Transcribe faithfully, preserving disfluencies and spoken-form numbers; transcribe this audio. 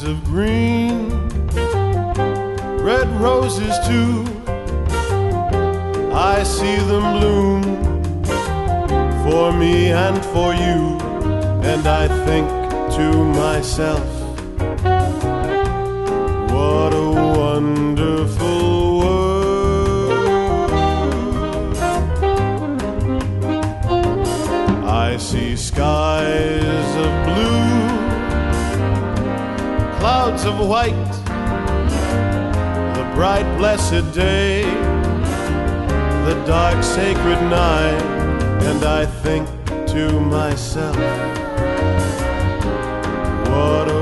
of green, red roses too. I see them bloom for me and for you, and I think to myself, what a wonderful world. I see skies of blue, clouds of white, the bright blessed day, the dark sacred night, and I think to myself, what a